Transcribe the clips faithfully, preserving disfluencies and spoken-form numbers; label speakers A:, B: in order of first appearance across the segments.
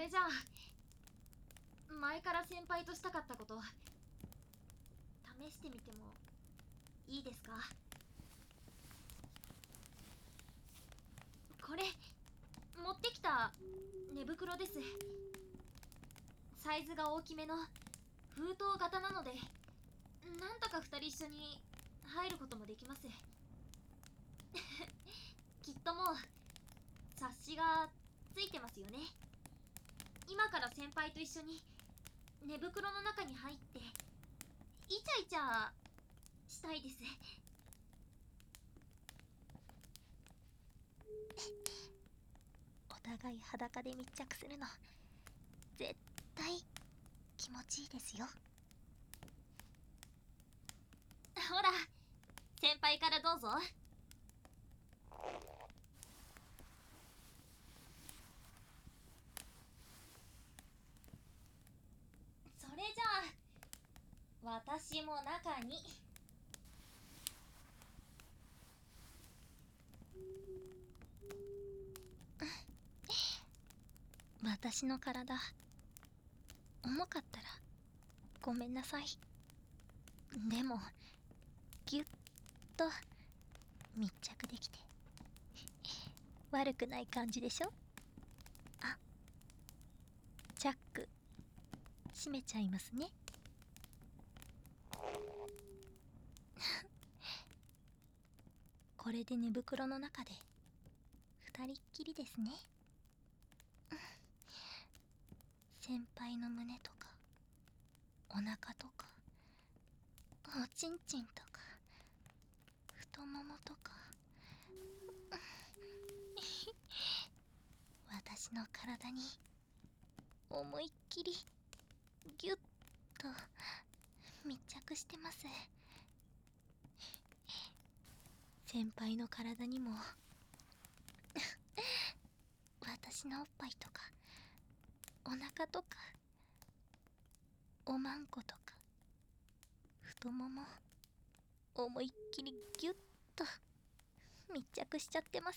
A: れじゃあ前から先輩としたかったこと試してみてもいいですか？これ持ってきた寝袋です。サイズが大きめの封筒型なので、なんとかふたり一緒に入ることもできます。きっともう察しがついてますよね。今から先輩と一緒に寝袋の中に入ってイチャイチャしたいです。
B: お互い裸で密着するの絶対気持ちいいですよ。
A: ほら、先輩からどうぞ。それじゃあ私も中に。
B: 私の体重かったらごめんなさい。でもぎゅっと密着できて悪くない感じでしょ。あ、チャック閉めちゃいますね。これで寝袋の中で二人っきりですね。先輩の胸とかお腹とかおちんちんとか太ももとか私の体に思いっきりギュッと密着してます。先輩の体にも私のおっぱいとかお腹とかおまんことか太もも思いっきりギュッと密着しちゃってます。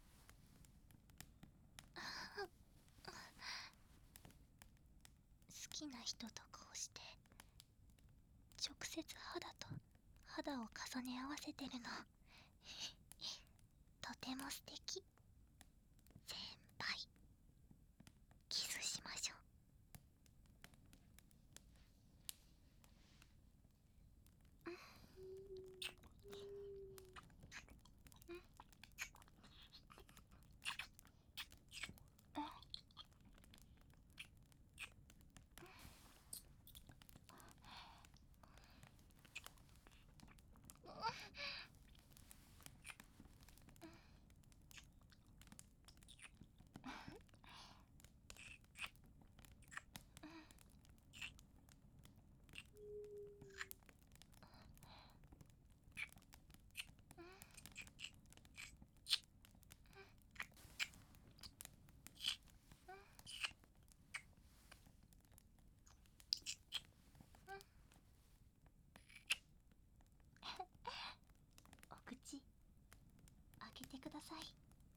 B: 好きな人とこうして直接肌と肌を重ね合わせてるのとても素敵。先輩キスしましょう。お口開けてください。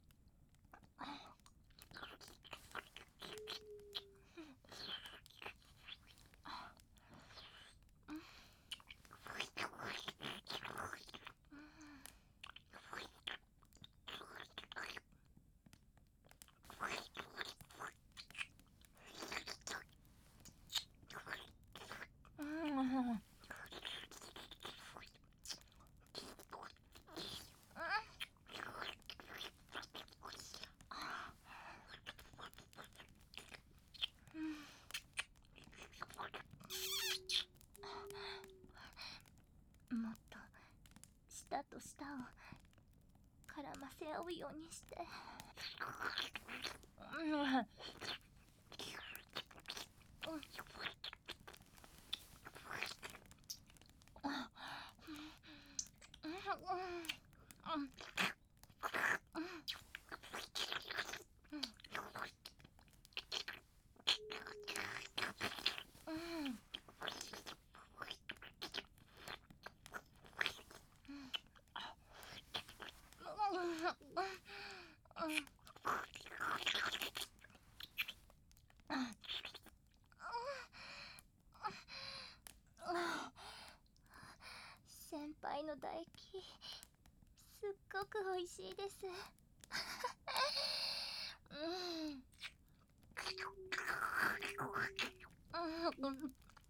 B: もっと舌と舌を絡ませ合うようにして。 美味しいです。うん。うん。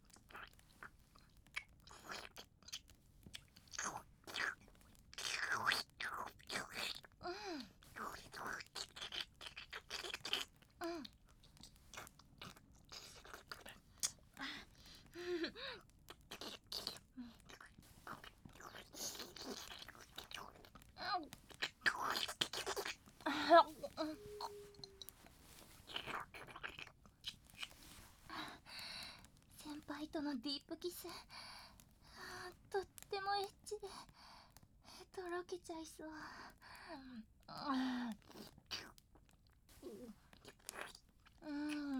B: 先輩とのディープキス、とってもエッチでとろけちゃいそう。うん。うん。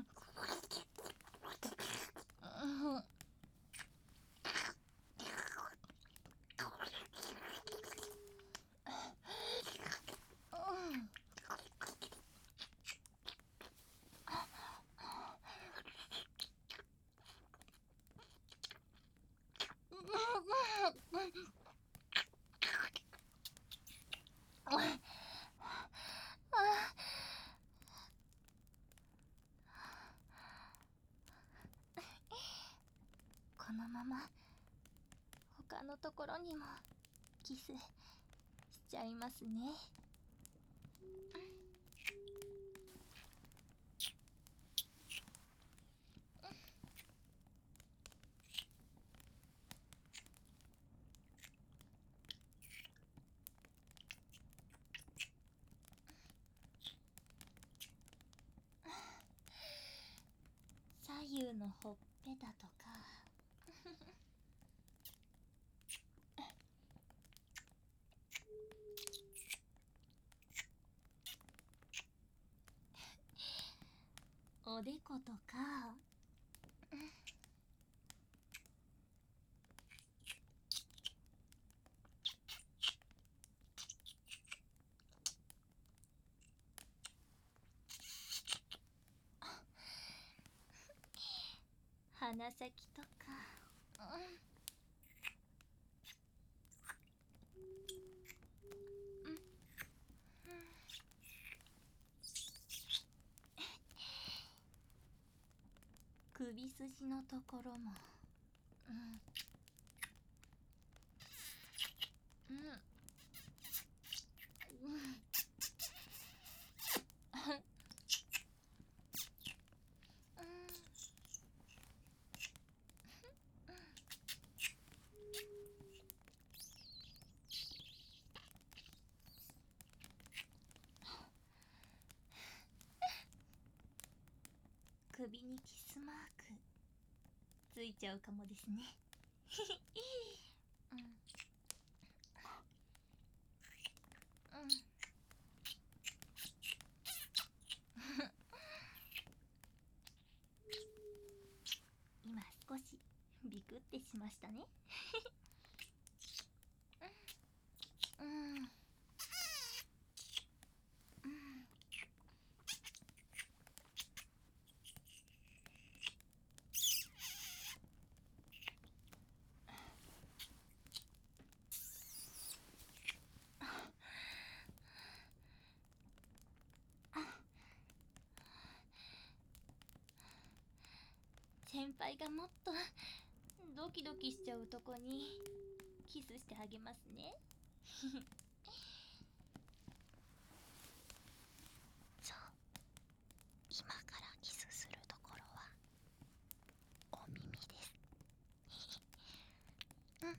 B: このまま他のところにもキスしちゃいますね。左右のほっぺたとかおでことか鼻先とか、首筋のところも、うんうんうん首にキスマークついちゃうかもですね。うんうん今少しビクってしましたね。うんうん先輩がもっとドキドキしちゃうとこにキスしてあげますね。そう、今からキスするところはお耳です。うん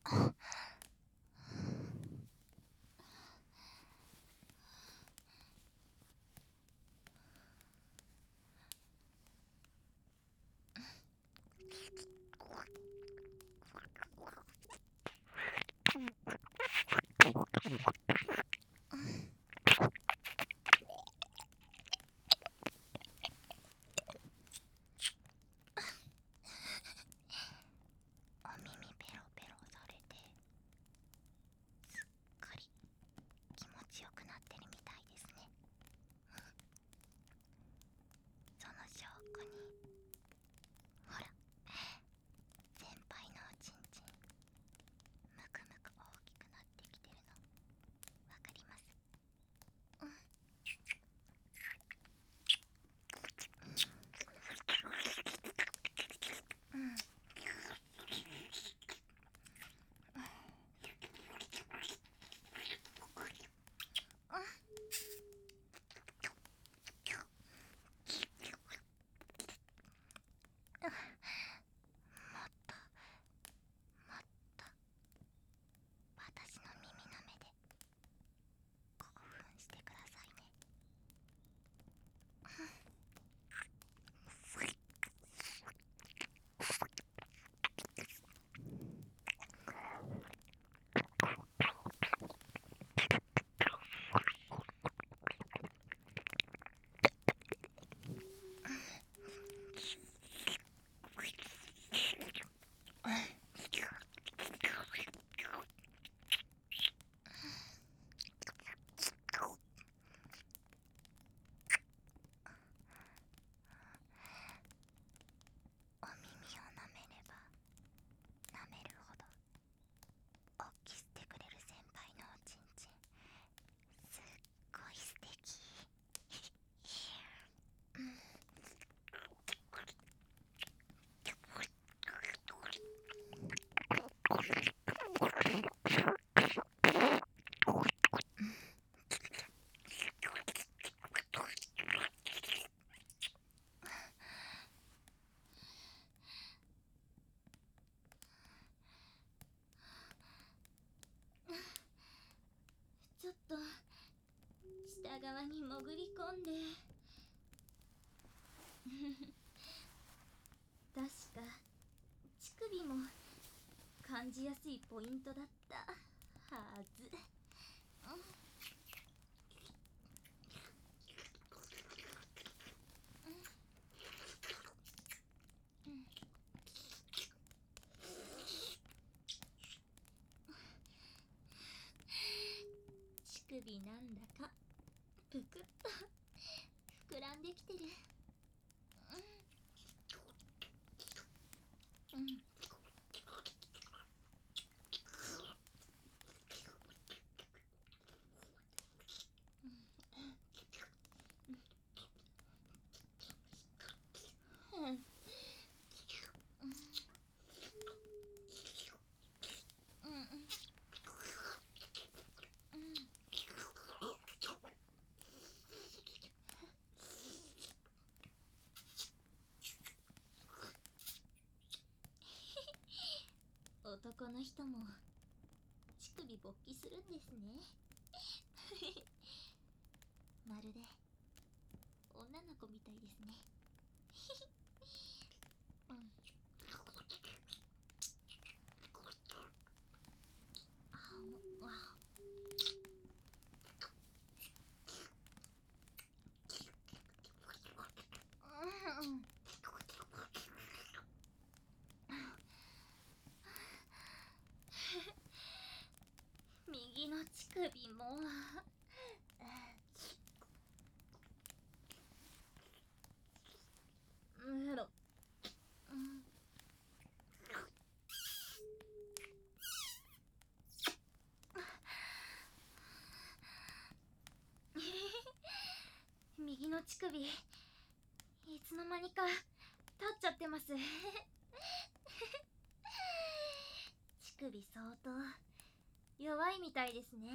B: お耳ペロペロされてすっかり気持ちよくなってるみたいですね。その証拠にほら、先輩のおちんちんむくむく大きくなってきてるのわかります？うん。うん。もっともっと私の耳の目で興奮してくださいね。お耳を舐めれば舐めるほどおっきしてくれる先輩のおちんちんすっごい素敵。うん。ちょっと下側に潜り込んで確か乳首も感じやすいポイントだったはず。乳首なんだかぷくっと膨らんできてる。うん。うん。うん。男の人も乳首勃起するんですね。まるで女の子みたいですね。うん。あわうん。右の乳首もうんろ、うん。右の乳首いつの間にか立っちゃってます。乳首相当弱いみたいですね。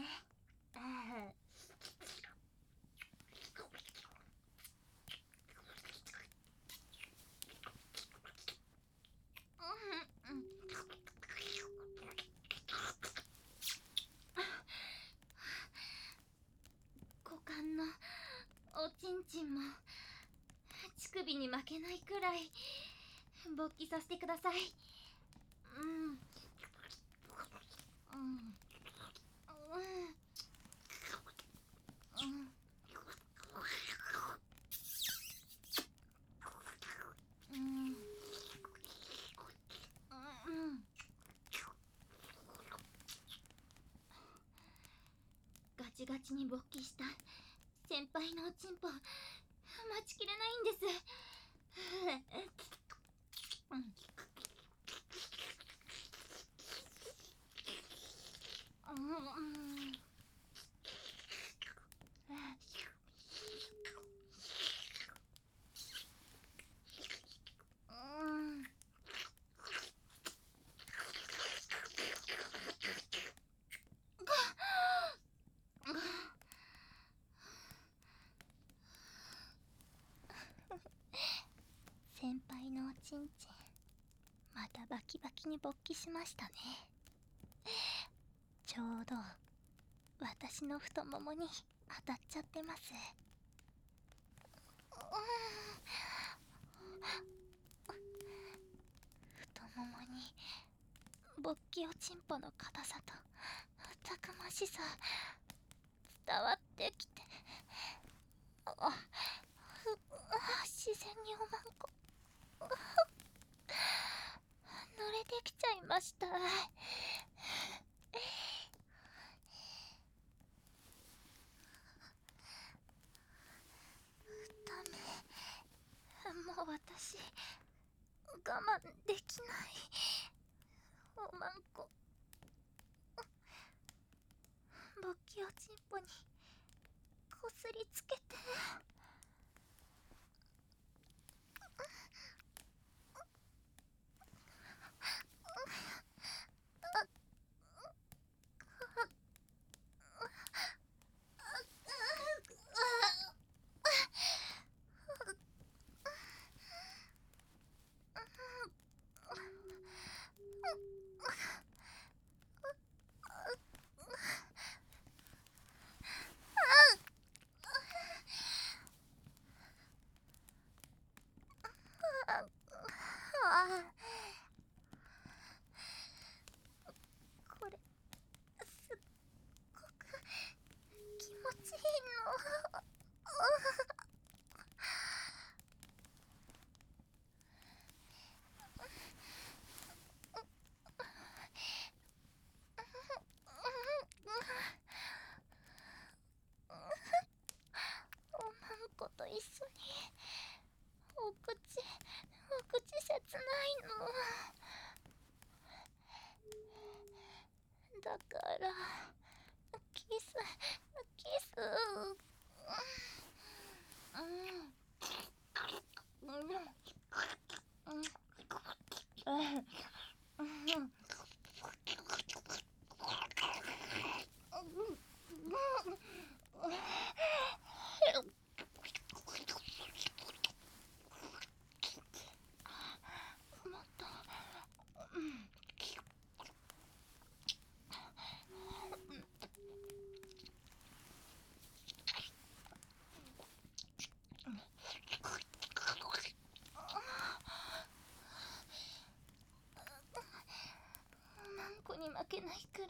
A: 首に負けないくらい勃起させてください。うんうんうんうんうんガチガチに勃起した先輩のおちんぽ待ちきれないんです。うんうん
B: 先輩のおちんちんまたバキバキに勃起しましたね。ちょうど私の太ももに当たっちゃってます。太ももに勃起おちんぽの硬さとたくましさ伝わってきて、あ自然におまんこ乗れてきちゃいました。ダメ、もう私我慢できない。おまんこ勃起おちんぽにこすりつけて。これすっごく気持ちいいの。おまんこと一緒にお口お口切ないのだからキスキスうんうんうんもっとマンコに負けないくらい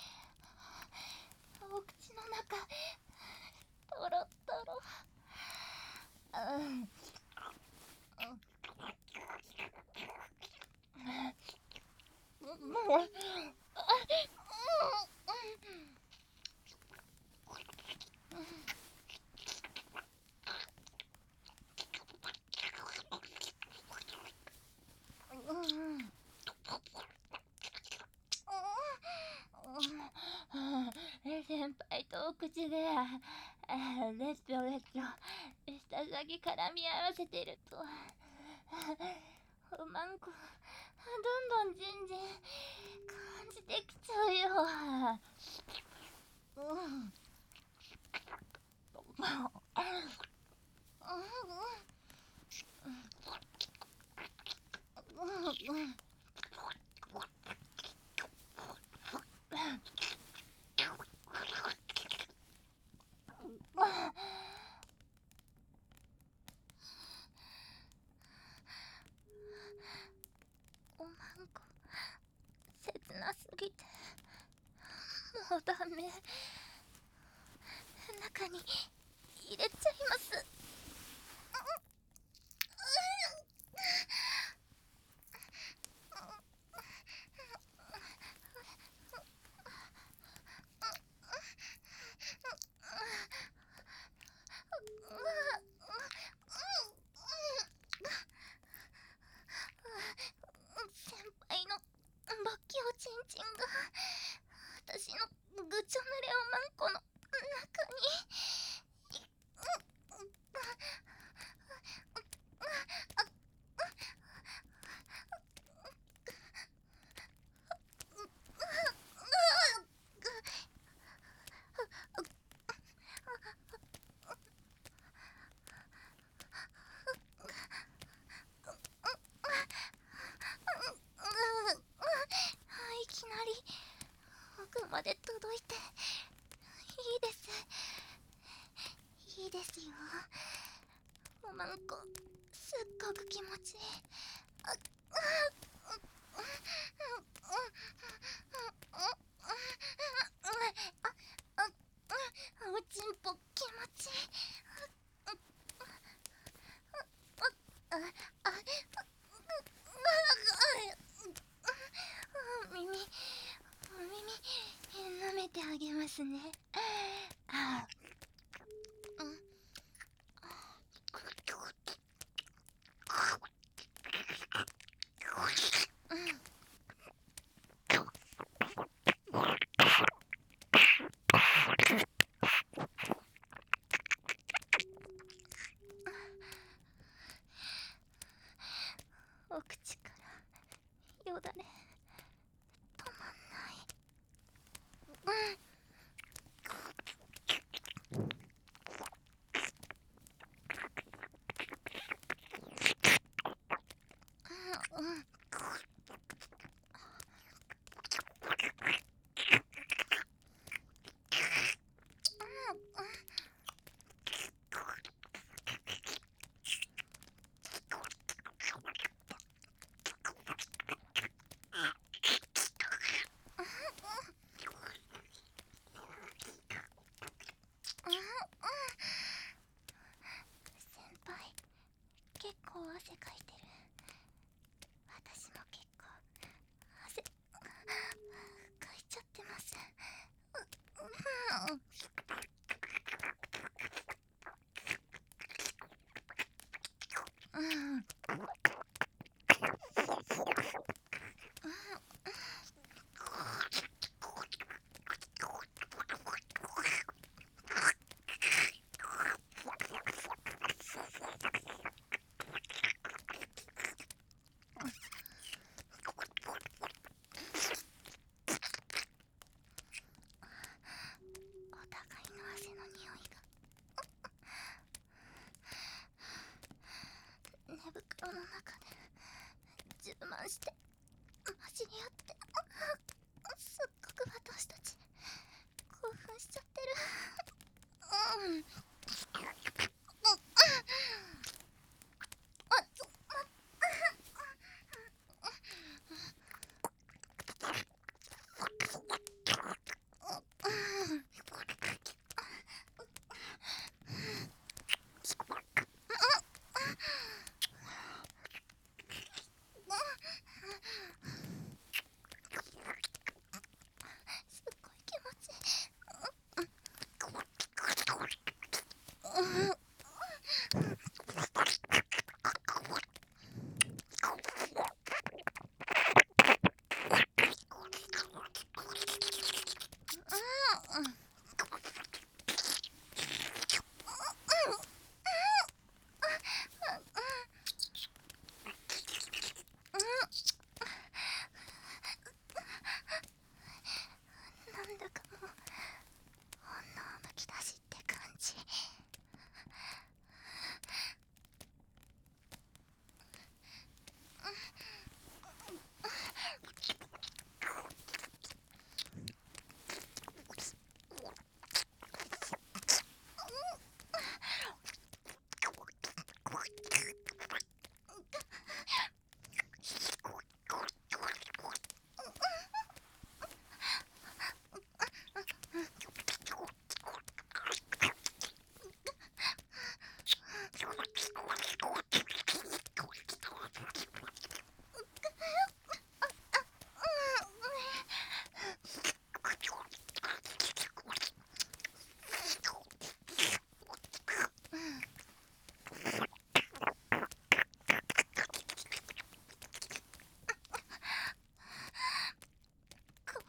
B: お口の中トロトロ。うんもう先輩とお口でレッチョレッチョ下先絡み合わせてるとおまんこどんどんじんじん感じてきちゃうよ。うんうダメ。中に入れちゃいます。先輩のバッキオチンチンが私のぐちょ濡れおまんこの中に。いきなり奥まで届いていいです。いいですよ。おまんこすっごく気持ちいい。あおちんぽ気持ちいい。耳耳舐めてあげますね。あうんお口からよだれ止まんない。うん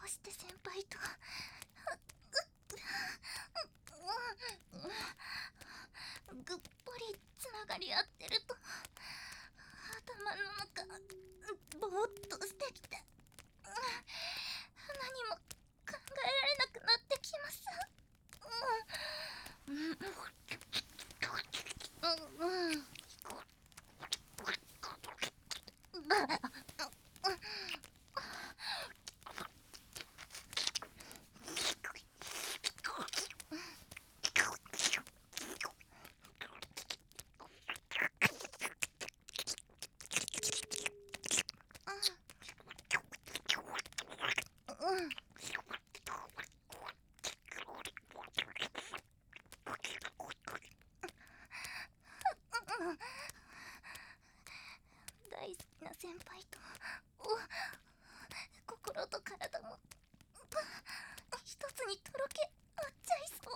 B: して先輩とぐっぽりつながり合ってると頭の中ぼーっとしてきて何も考えられなくなってきます。うんうんうん大好きな先輩と心と体も一つにとろけ合っちゃいそう。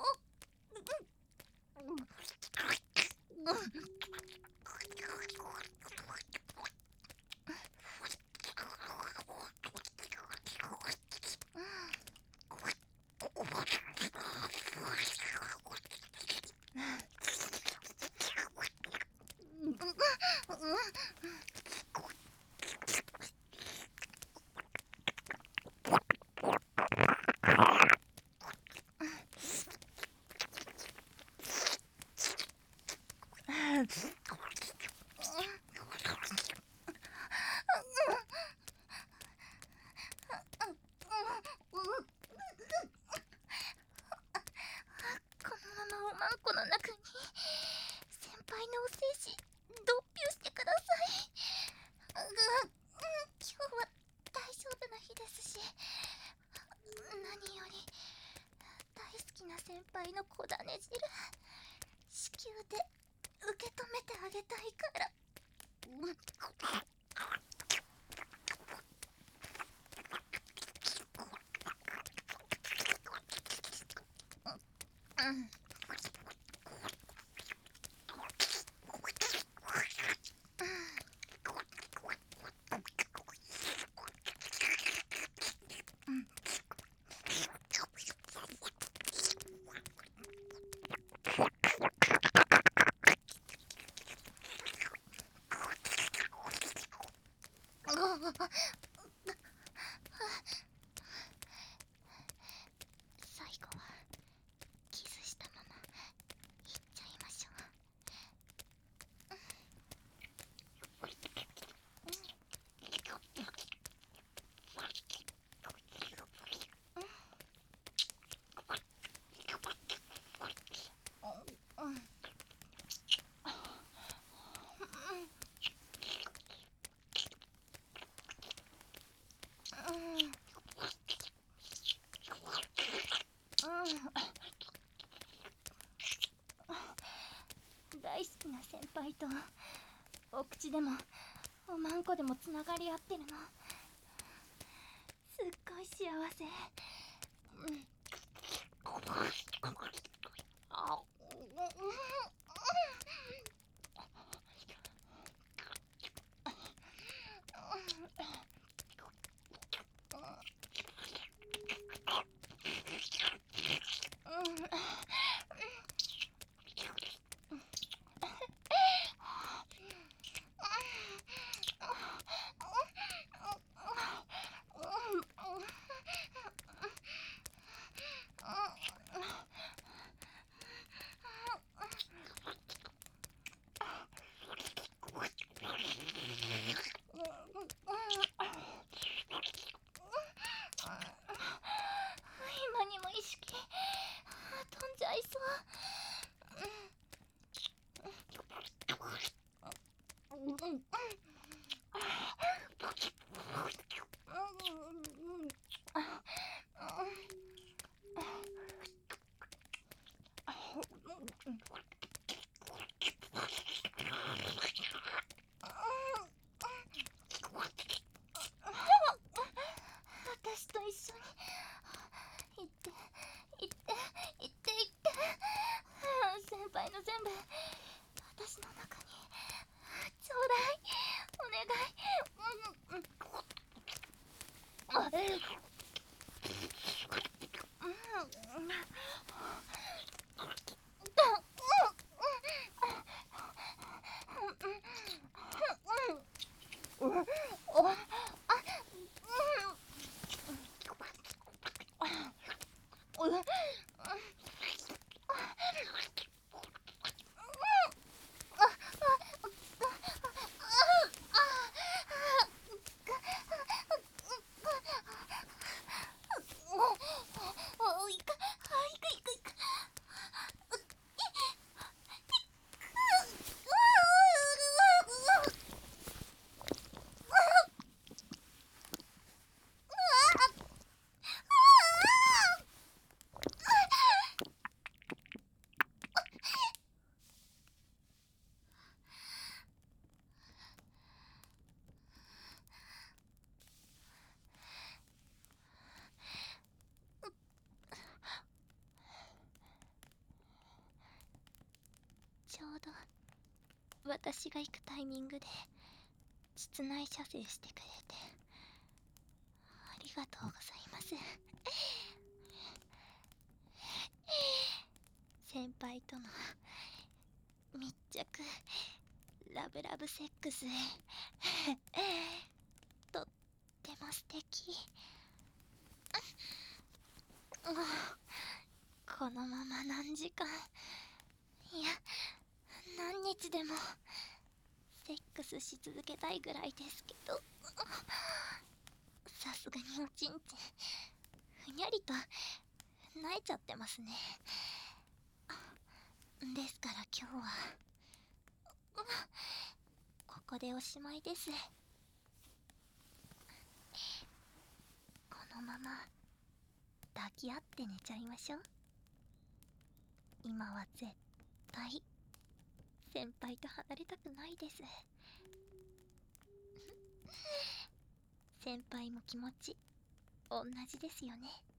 B: このままおまんこの中に先輩のお精子ドッピュしてください。うん、今日は大丈夫な日ですし、何より大好きな先輩の小種汁子宮で受け止めてあげたいから。うん最後はキスしたままいっちゃいましょう。大好きな先輩とお口でもおまんこでもつながり合ってるのすっごい幸せ。うんあ今にも意識飛んじゃいそう。私と一緒に行って行って行って行って先輩の全部私の中にちょうだいお願い。うんうんあちょうど私が行くタイミングで室内射精してくれてありがとうございます。先輩との密着ラブラブセックスとっても素敵。このまま何時間いや何日でもセックスし続けたいぐらいですけど、さすがにおちんちんふにゃりと萎えちゃってますね。ですから今日はここでおしまいです。このまま抱き合って寝ちゃいましょう。今は絶対先輩と離れたくないです。先輩も気持ち同じですよね。